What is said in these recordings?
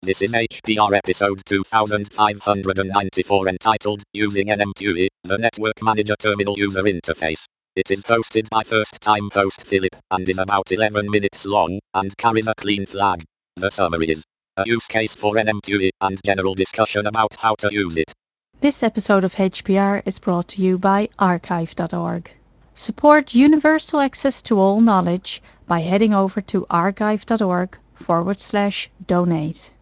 This is HPR episode 2594 entitled Using NMTUI, the Network Manager Terminal User Interface. It is hosted by first-time host Philip and is about 11 minutes long and carries a clean flag. The summary is a use case for NMTUI and general discussion about how to use it. This episode of HPR is brought to you by archive.org. Support universal access to all knowledge by heading over to archive.org/donate.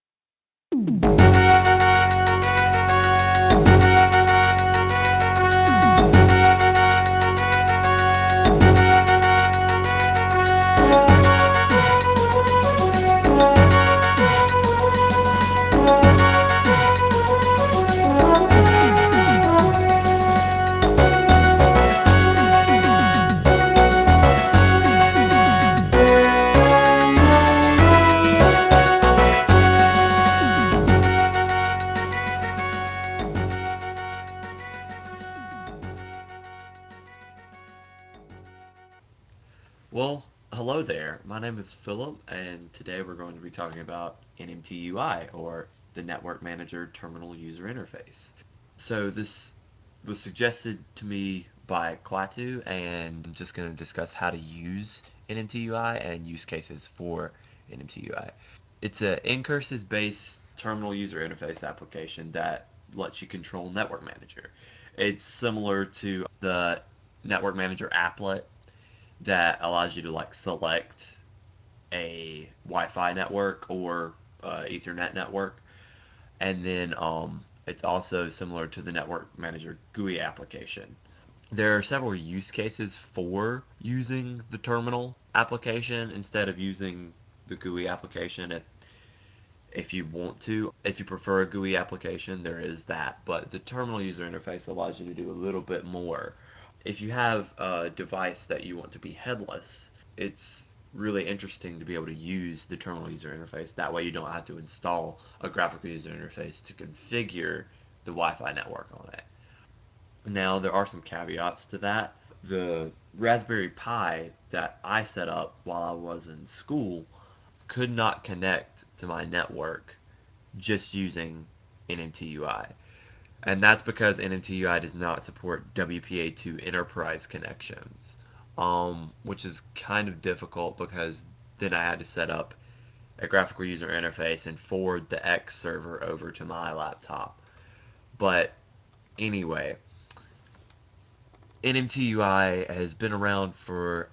Well, hello there. My name is Philip, and today we're going to be talking about NMTUI, or the Network Manager Terminal User Interface. So, this was suggested to me by Klaatu, and I'm just going to discuss how to use NMTUI and use cases for NMTUI. It's a Ncurses based terminal user interface application that lets you control Network Manager. It's similar to the Network Manager applet that allows you to select a Wi-Fi network or Ethernet network, and then it's also similar to the Network Manager GUI application. There are several use cases for using the terminal application instead of using the GUI application if you want to. If you prefer a GUI application, there is that, but the terminal user interface allows you to do a little bit more. If you have a device that you want to be headless, it's really interesting to be able to use the terminal user interface. That way you don't have to install a graphical user interface to configure the Wi-Fi network on it. Now, there are some caveats to that. The Raspberry Pi that I set up while I was in school could not connect to my network just using NMTUI. And that's because NMTUI does not support WPA2 enterprise connections, which is kind of difficult because then I had to set up a graphical user interface and forward the X server over to my laptop. But anyway, NMTUI has been around for,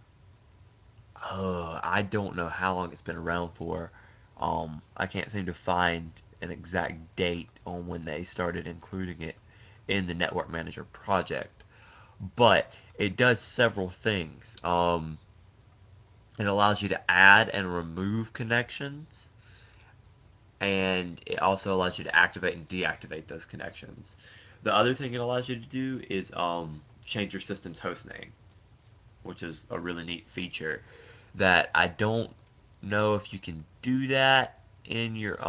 I don't know how long it's been around for. I can't seem to find an exact date on when they started including it in the Network Manager project, but it does several things. It allows you to add and remove connections, and it also allows you to activate and deactivate those connections. The other thing it allows you to do is change your system's host name, which is a really neat feature that I don't know if you can do that in your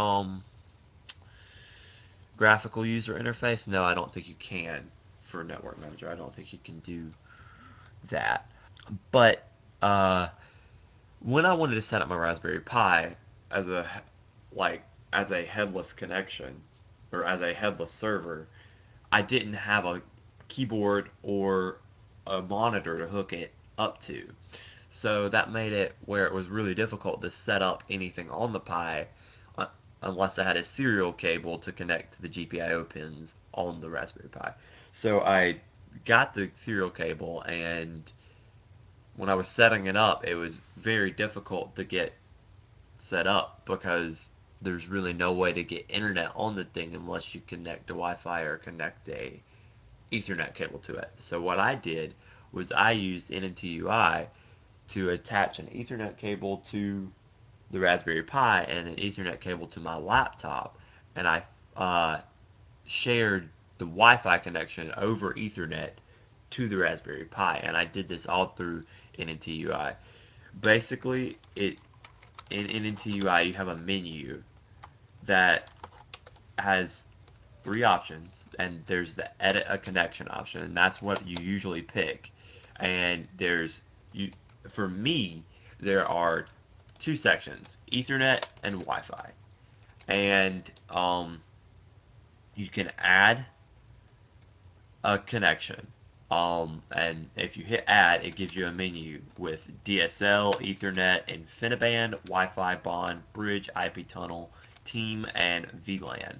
graphical user interface. No, I don't think you can for Network Manager. I don't think you can do that. But when I wanted to set up my Raspberry Pi as a like as a headless connection or as a headless server, I didn't have a keyboard or a monitor to hook it up to. So that made it where it was really difficult to set up anything on the Pi uh, unless I had a serial cable to connect to the GPIO pins on the Raspberry Pi. So I got the serial cable, and when I was setting it up, it was very difficult to get set up because there's really no way to get internet on the thing unless you connect to Wi-Fi or connect a Ethernet cable to it. So what I did was I used NMTUI to attach an Ethernet cable to the Raspberry Pi and an Ethernet cable to my laptop, and I uh, shared the Wi-Fi connection over Ethernet to the Raspberry Pi, and I did this all through NMTUI. Basically, in NMTUI you have a menu that has three options, and there's the edit a connection option, and that's what you usually pick. And there's you for me there are two sections: Ethernet and Wi-Fi. and you can add a connection. And if you hit add, it gives you a menu with DSL, Ethernet, InfiniBand, Wi-Fi, Bond, Bridge, IP Tunnel, Team, and VLAN.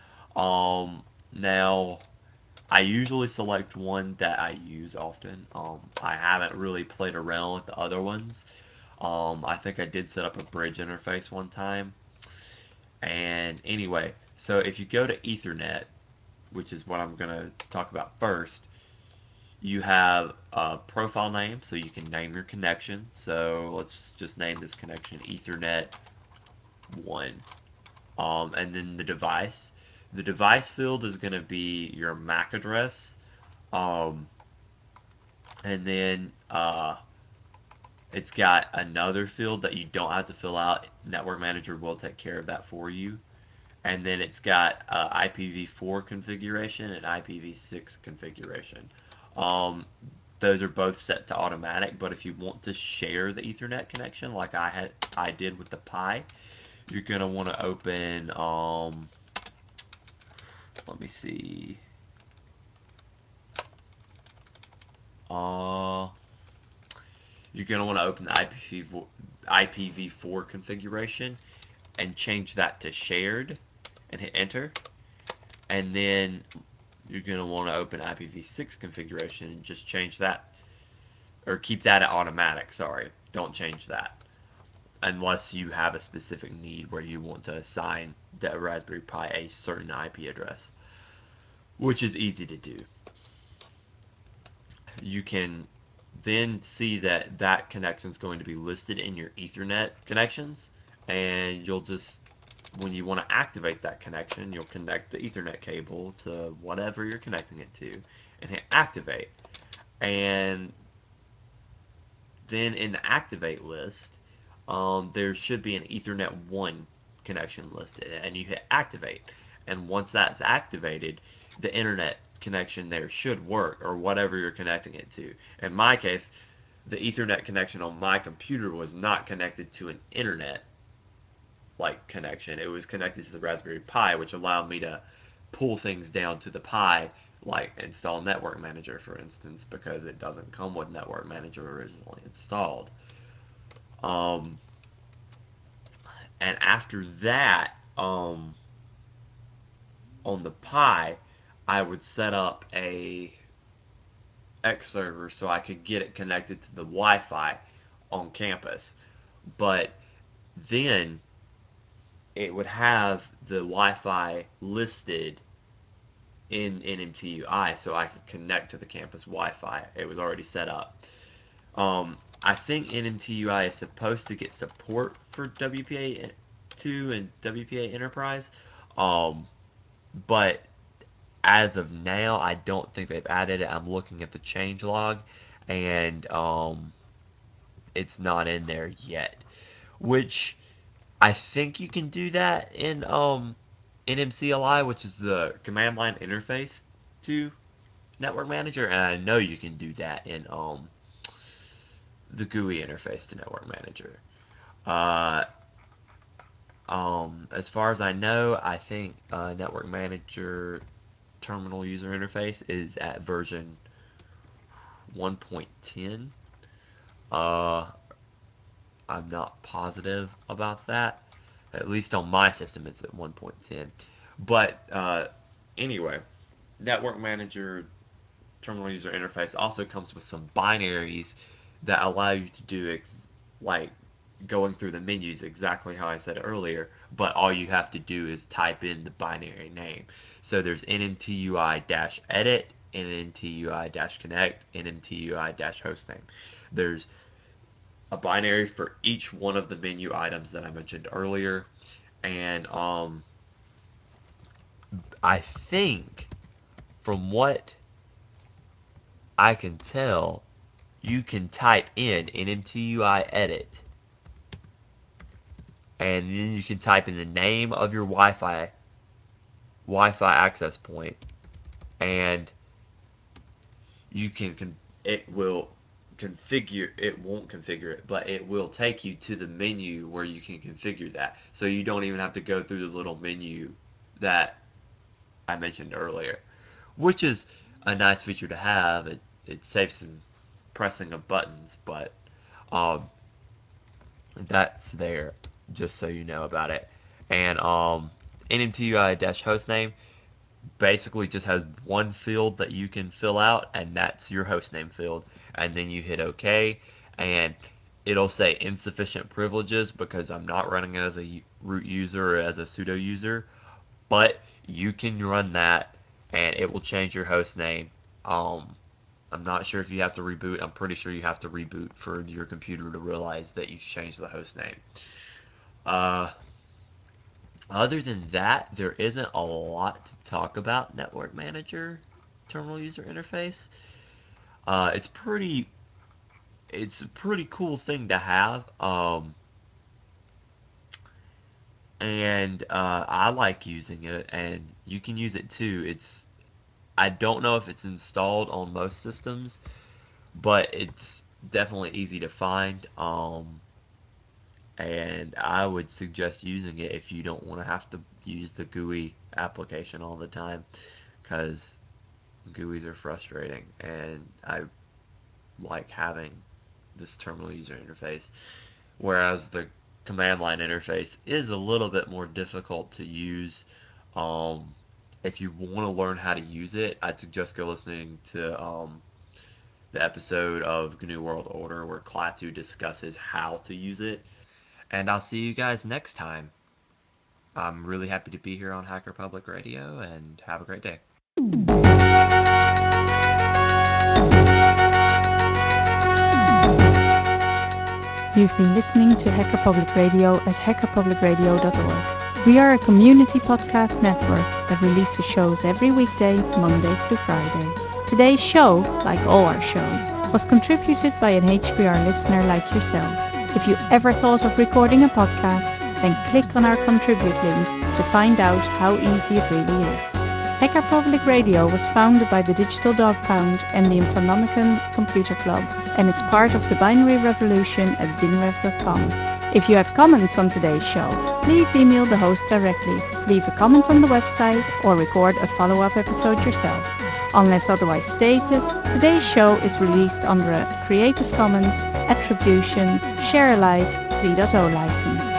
Now I usually select one that I use often. I haven't really played around with the other ones. I think I did set up a bridge interface one time. And anyway, so if you go to Ethernet, which is what I'm going to talk about first, you have a profile name, so you can name your connection. So let's just name this connection Ethernet 1. And then the device. The device field is going to be your MAC address. Um, and then it's got another field that you don't have to fill out. Network Manager will take care of that for you. And then it's got IPv4 configuration and IPv6 configuration. Um, those are both set to automatic, but if you want to share the Ethernet connection, like I did with the Pi, you're gonna want to open. Let me see. Uh, you're gonna want to open the IPv4 configuration and change that to shared, and hit enter. And then you're going to want to open IPv6 configuration and just change that, or keep that at automatic, sorry. Don't change that unless you have a specific need where you want to assign the Raspberry Pi a certain IP address, which is easy to do. You can then see that that connection is going to be listed in your Ethernet connections, and you'll just, when you want to activate that connection, you'll connect the Ethernet cable to whatever you're connecting it to and hit activate. And then in the activate list, there should be an Ethernet 1 connection listed, and you hit activate. And once that's activated, the internet connection there should work, or whatever you're connecting it to. In my case, the Ethernet connection on my computer was not connected to an internet like connection. It was connected to the Raspberry Pi, which allowed me to pull things down to the Pi, like install Network Manager, for instance, because it doesn't come with Network Manager originally installed. Um, and after that, on the Pi, I would set up a X server so I could get it connected to the Wi-Fi on campus. But then it would have the Wi-Fi listed in NMTUI so I could connect to the campus Wi-Fi. It was already set up. I think NMTUI is supposed to get support for WPA2 and WPA Enterprise, um, but as of now, I don't think they've added it. I'm looking at the change log, and it's not in there yet. Which I think you can do that in NMCLI, which is the command line interface to Network Manager, and I know you can do that in the GUI interface to Network Manager. Uh, as far as I know, I think Network Manager terminal user interface is at version 1.10. Uh, I'm not positive about that. At least on my system, it's at 1.10. But anyway, Network Manager terminal user interface also comes with some binaries that allow you to do like going through the menus exactly how I said earlier, but all you have to do is type in the binary name. So there's nmtui-edit, nmtui-connect, nmtui-hostname. There's a binary for each one of the menu items that I mentioned earlier, and I think from what I can tell, you can type in nmtui edit, and then you can type in the name of your Wi-Fi access point, and you can it will it won't configure it, but it will take you to the menu where you can configure that. So you don't even have to go through the little menu that I mentioned earlier, which is a nice feature to have. It saves some pressing of buttons, but um, that's there just so you know about it. And NMTUI-hostname basically just has one field that you can fill out, and that's your hostname field. And then you hit OK, and it'll say insufficient privileges because I'm not running it as a root user or as a sudo user, but you can run that, and it will change your hostname. I'm not sure if you have to reboot. I'm pretty sure you have to reboot for your computer to realize that you've changed the hostname. Uh, Other than that, there isn't a lot to talk about Network Manager terminal user interface. It's pretty. It's a pretty cool thing to have, and I like using it, and you can use it too. I don't know if it's installed on most systems, but it's definitely easy to find. And I would suggest using it if you don't want to have to use the GUI application all the time, because GUIs are frustrating, and I like having this terminal user interface. Whereas the command line interface is a little bit more difficult to use. Um, if you want to learn how to use it, I'd suggest go listening to the episode of GNU World Order where Klaatu discusses how to use it. And I'll see you guys next time. I'm really happy to be here on Hacker Public Radio, and have a great day. You've been listening to Hacker Public Radio at hackerpublicradio.org. We are a community podcast network that releases shows every weekday, Monday through Friday. Today's show, like all our shows, was contributed by an HPR listener like yourself. If you ever thought of recording a podcast, then click on our contribute link to find out how easy it really is. Hacker Public Radio was founded by the Digital Dog Pound and the Infonomicon Computer Club, and is part of the binary revolution at binrev.com. If you have comments on today's show, please email the host directly, leave a comment on the website, or record a follow-up episode yourself. Unless otherwise stated, today's show is released under a Creative Commons Attribution Share Alike 3.0 license.